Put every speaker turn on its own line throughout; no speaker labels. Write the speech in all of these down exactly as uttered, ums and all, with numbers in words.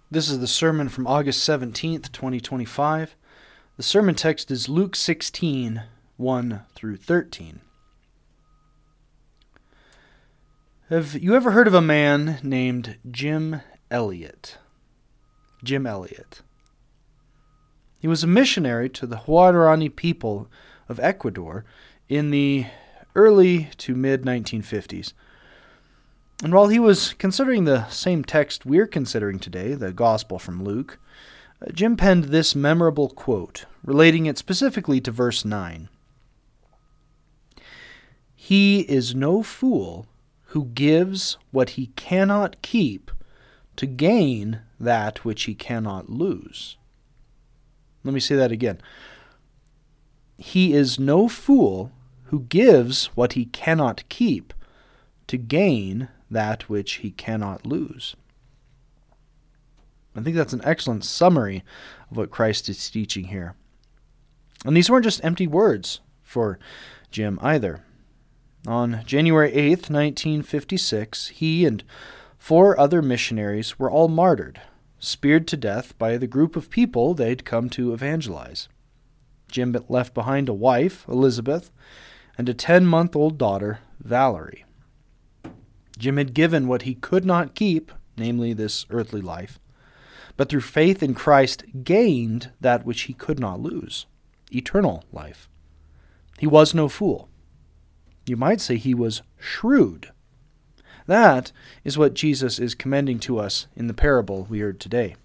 This is the sermon from August seventeenth, twenty twenty-five. The sermon text is Luke sixteen, one through thirteen. Have you ever heard of a man named Jim Elliot? Jim Elliot. He was a missionary to the Huaorani people of Ecuador in the early to mid nineteen fifties. And while he was considering the same text we're considering today, the Gospel from Luke, Jim penned this memorable quote, relating it specifically to verse nine. "He is no fool who gives what he cannot keep to gain that which he cannot lose." Let me say that again. He is no fool who gives what he cannot keep to gain that which he cannot lose. I think that's an excellent summary of what Christ is teaching here. And these weren't just empty words for Jim either. On January eighth, nineteen fifty-six, he and four other missionaries were all martyred, speared to death by the group of people they'd come to evangelize. Jim left behind a wife, Elizabeth, and a ten-month-old daughter, Valerie. Jim had given what he could not keep, namely this earthly life, but through faith in Christ gained that which he could not lose, eternal life. He was no fool. You might say he was shrewd. That is what Jesus is commending to us in the parable we heard today.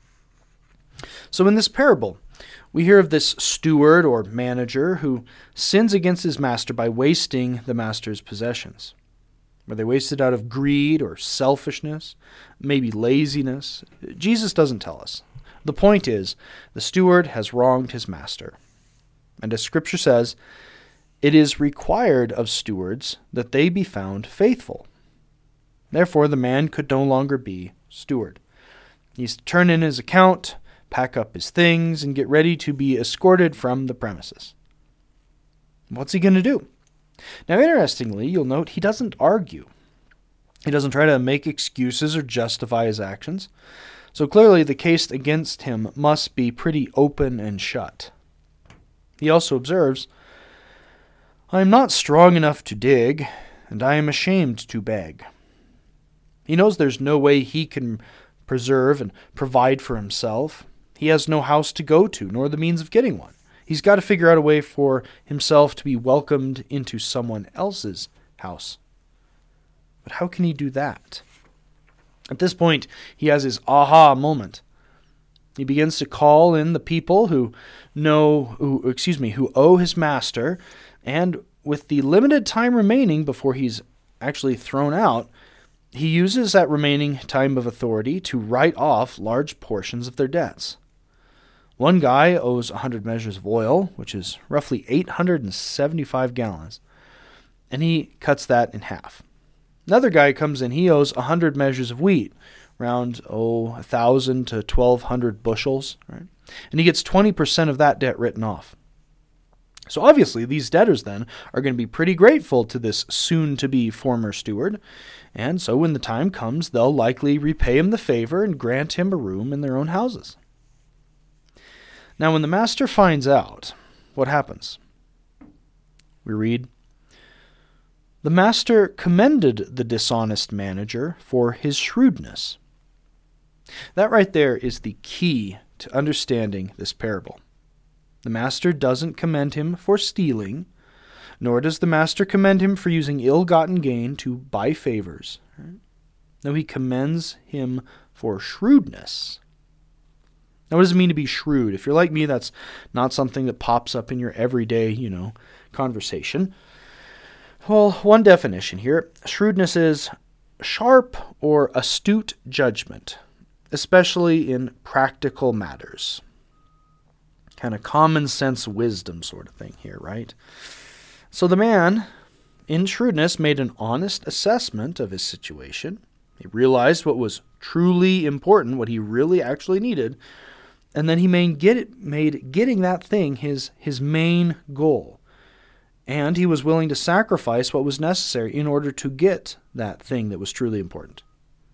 So in this parable, we hear of this steward or manager who sins against his master by wasting the master's possessions. Were they wasted out of greed or selfishness, maybe laziness? Jesus doesn't tell us. The point is, the steward has wronged his master. And as Scripture says, it is required of stewards that they be found faithful. Therefore, the man could no longer be steward. He's to turn in his account, pack up his things, and get ready to be escorted from the premises. What's he going to do? Now, interestingly, you'll note he doesn't argue. He doesn't try to make excuses or justify his actions. So clearly the case against him must be pretty open and shut. He also observes, "I am not strong enough to dig, and I am ashamed to beg." He knows there's no way he can preserve and provide for himself. He has no house to go to, nor the means of getting one. He's got to figure out a way for himself to be welcomed into someone else's house. But how can he do that? At this point, he has his aha moment. He begins to call in the people who know, who, excuse me, who owe his master, and with the limited time remaining before he's actually thrown out, he uses that remaining time of authority to write off large portions of their debts. One guy owes one hundred measures of oil, which is roughly eight hundred seventy-five gallons, and he cuts that in half. Another guy comes in, he owes one hundred measures of wheat, around, oh, one thousand to twelve hundred bushels, right? And he gets twenty percent of that debt written off. So obviously, these debtors then are going to be pretty grateful to this soon-to-be former steward, and so when the time comes, they'll likely repay him the favor and grant him a room in their own houses. Now, when the master finds out, what happens? We read, "The master commended the dishonest manager for his shrewdness." That right there is the key to understanding this parable. The master doesn't commend him for stealing, nor does the master commend him for using ill-gotten gain to buy favors. No, he commends him for shrewdness. Now, what does it mean to be shrewd? If you're like me, that's not something that pops up in your everyday, you know, conversation. Well, one definition here. Shrewdness is sharp or astute judgment, especially in practical matters. Kind of common sense wisdom sort of thing here, right? So the man, in shrewdness, made an honest assessment of his situation. He realized what was truly important, what he really actually needed, and then he made, get it, made getting that thing his, his main goal. And he was willing to sacrifice what was necessary in order to get that thing that was truly important.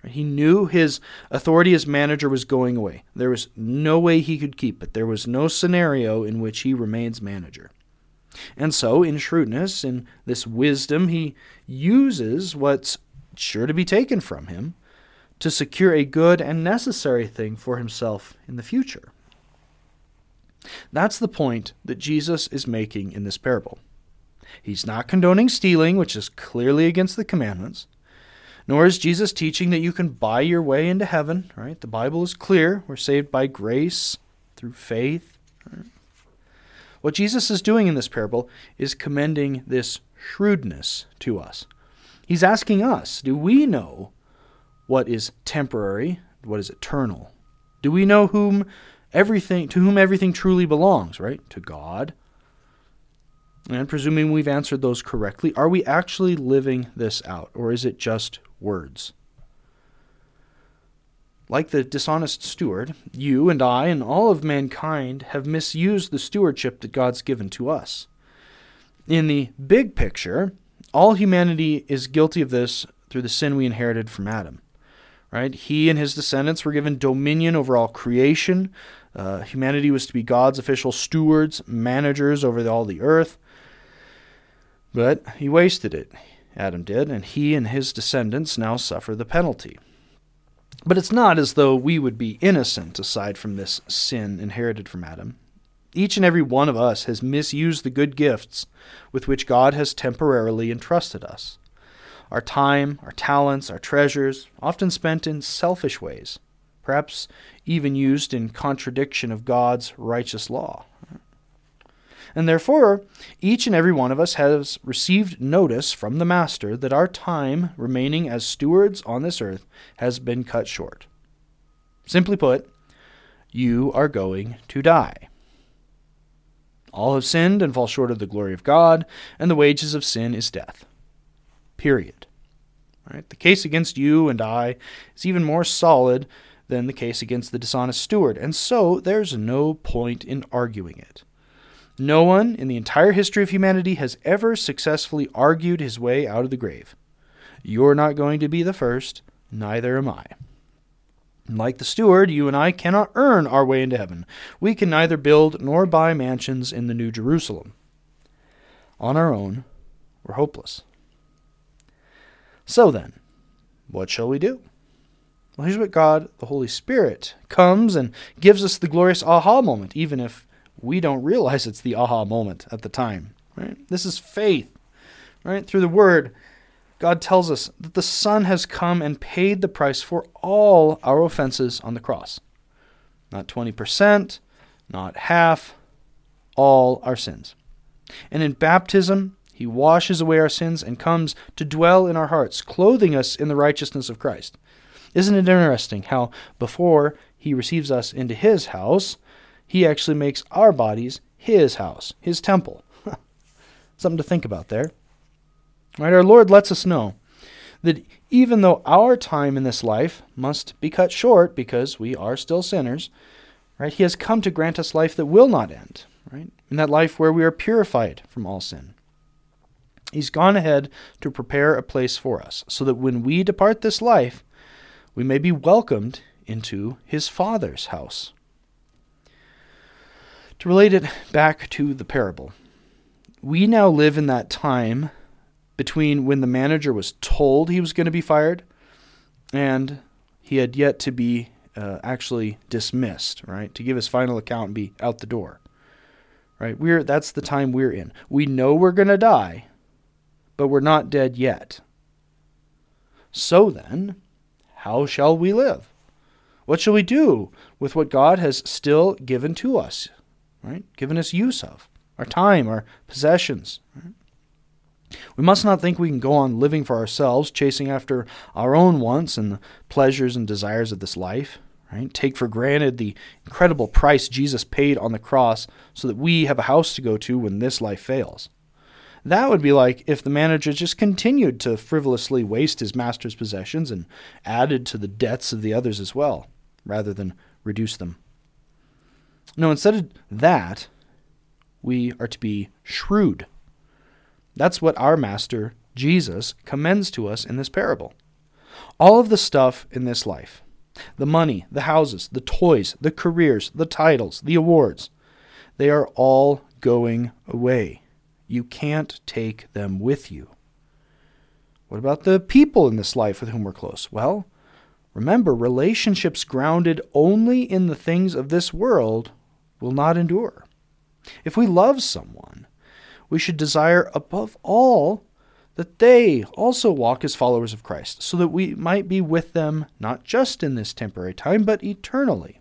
He knew his authority as manager was going away. There was no way he could keep it. There was no scenario in which he remains manager. And so, in shrewdness, in this wisdom, he uses what's sure to be taken from him to secure a good and necessary thing for himself in the future. That's the point that Jesus is making in this parable. He's not condoning stealing, which is clearly against the commandments, nor is Jesus teaching that you can buy your way into heaven, right? The Bible is clear. We're saved by grace through faith. Right? What Jesus is doing in this parable is commending this shrewdness to us. He's asking us, do we know what is temporary, what is eternal? Do we know whom everything to whom everything truly belongs, right? To God. And presuming we've answered those correctly, are we actually living this out, or is it just words? Like the dishonest steward, you and I and all of mankind have misused the stewardship that God's given to us. In the big picture, all humanity is guilty of this through the sin we inherited from Adam. Right? He and his descendants were given dominion over all creation. Uh, humanity was to be God's official stewards, managers over all the earth. But he wasted it, Adam did, and he and his descendants now suffer the penalty. But it's not as though we would be innocent aside from this sin inherited from Adam. Each and every one of us has misused the good gifts with which God has temporarily entrusted us. Our time, our talents, our treasures, often spent in selfish ways, perhaps even used in contradiction of God's righteous law. And therefore, each and every one of us has received notice from the Master that our time remaining as stewards on this earth has been cut short. Simply put, you are going to die. All have sinned and fall short of the glory of God, and the wages of sin is death. Period. Right? The case against you and I is even more solid than the case against the dishonest steward, and so there's no point in arguing it. No one in the entire history of humanity has ever successfully argued his way out of the grave. You're not going to be the first, neither am I. Like the steward, you and I cannot earn our way into heaven. We can neither build nor buy mansions in the New Jerusalem. On our own, we're hopeless. So then, what shall we do? Well, here's what God, the Holy Spirit, comes and gives us the glorious aha moment, even if we don't realize it's the aha moment at the time. Right? This is faith. Right? Through the Word, God tells us that the Son has come and paid the price for all our offenses on the cross. Not twenty percent, not half, all our sins. And in baptism, He washes away our sins and comes to dwell in our hearts, clothing us in the righteousness of Christ. Isn't it interesting how before He receives us into His house, He actually makes our bodies His house, His temple. Something to think about there. Right, our Lord lets us know that even though our time in this life must be cut short because we are still sinners, right, He has come to grant us life that will not end, right? In that life where we are purified from all sin. He's gone ahead to prepare a place for us so that when we depart this life, we may be welcomed into His Father's house. To relate it back to the parable, we now live in that time between when the manager was told he was going to be fired and he had yet to be uh, actually dismissed, right? To give his final account and be out the door, right? We're that's the time we're in. We know we're going to die, but we're not dead yet. So then, how shall we live? What shall we do with what God has still given to us, right? Given us use of, our time, our possessions, right? We must not think we can go on living for ourselves, chasing after our own wants and the pleasures and desires of this life, right? Take for granted the incredible price Jesus paid on the cross so that we have a house to go to when this life fails. That would be like if the manager just continued to frivolously waste his master's possessions and added to the debts of the others as well, rather than reduce them. No, instead of that, we are to be shrewd. That's what our Master, Jesus, commends to us in this parable. All of the stuff in this life, the money, the houses, the toys, the careers, the titles, the awards, they are all going away. You can't take them with you. What about the people in this life with whom we're close? Well, remember, relationships grounded only in the things of this world will not endure. If we love someone, we should desire above all that they also walk as followers of Christ, so that we might be with them not just in this temporary time, but eternally.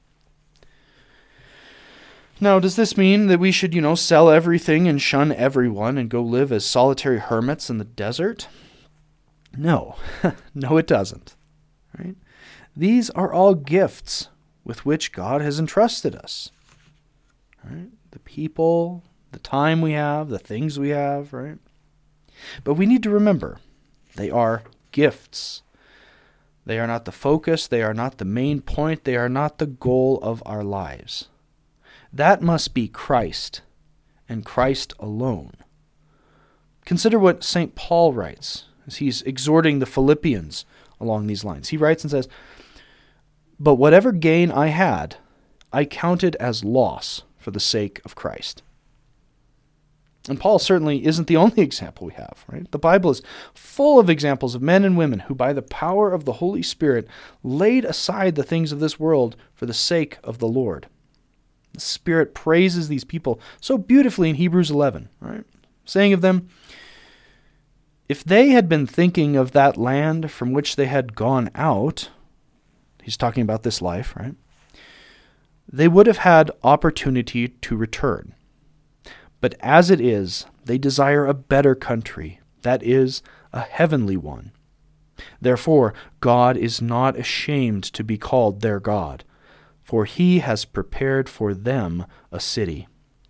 Now, does this mean that we should, you know, sell everything and shun everyone and go live as solitary hermits in the desert? No. No, it doesn't. Right? These are all gifts with which God has entrusted us. Right? The people, the time we have, the things we have, right? But we need to remember, they are gifts. They are not the focus. They are not the main point. They are not the goal of our lives. That must be Christ, and Christ alone. Consider what Saint Paul writes as he's exhorting the Philippians along these lines. He writes and says, "But whatever gain I had, I counted as loss for the sake of Christ." And Paul certainly isn't the only example we have, right? The Bible is full of examples of men and women who, by the power of the Holy Spirit, laid aside the things of this world for the sake of the Lord. The Spirit praises these people so beautifully in Hebrews eleven, right? Saying of them, if they had been thinking of that land from which they had gone out, he's talking about this life, right? They would have had opportunity to return. But as it is, they desire a better country, that is, a heavenly one. Therefore, God is not ashamed to be called their God, for he has prepared for them a city.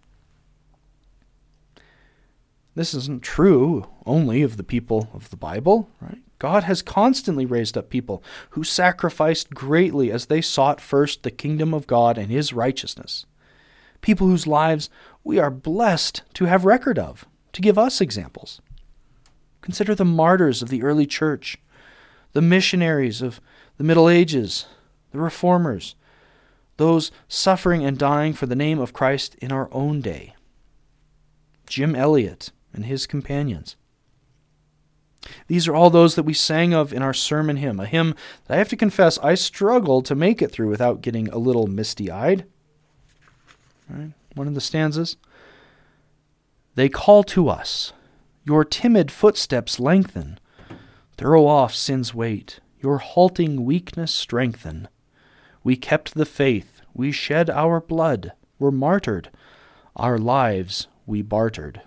This isn't true only of the people of the Bible, right? God has constantly raised up people who sacrificed greatly as they sought first the kingdom of God and his righteousness. People whose lives we are blessed to have record of, to give us examples. Consider the martyrs of the early church, the missionaries of the Middle Ages, the reformers, those suffering and dying for the name of Christ in our own day. Jim Elliot and his companions. These are all those that we sang of in our sermon hymn, a hymn that I have to confess I struggled to make it through without getting a little misty-eyed. Right? One of the stanzas. They call to us, your timid footsteps lengthen, throw off sin's weight, your halting weakness strengthen. We kept the faith, we shed our blood, were martyred, our lives we bartered.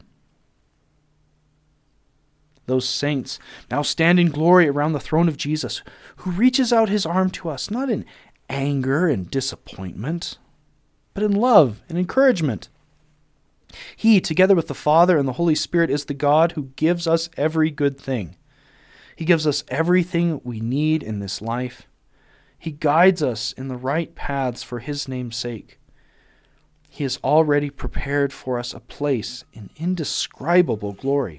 Those saints now stand in glory around the throne of Jesus, who reaches out his arm to us, not in anger and disappointment, but in love and encouragement. He, together with the Father and the Holy Spirit, is the God who gives us every good thing. He gives us everything we need in this life. He guides us in the right paths for his name's sake. He has already prepared for us a place in indescribable glory.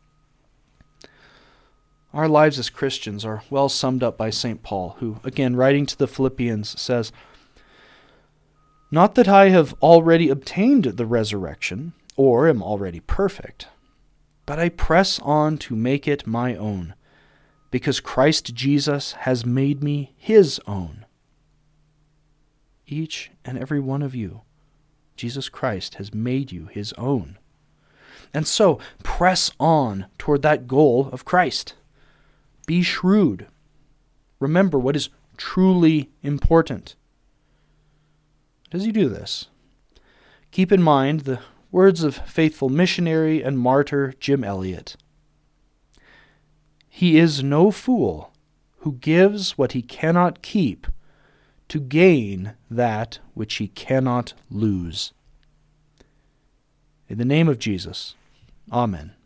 Our lives as Christians are well summed up by Saint Paul, who, again, writing to the Philippians, says, "Not that I have already obtained the resurrection, or am already perfect, but I press on to make it my own, because Christ Jesus has made me his own." Each and every one of you, Jesus Christ has made you his own. And so, press on toward that goal of Christ. Be shrewd. Remember what is truly important. As you do this, keep in mind the words of faithful missionary and martyr Jim Elliot. He is no fool who gives what he cannot keep to gain that which he cannot lose. In the name of Jesus, Amen.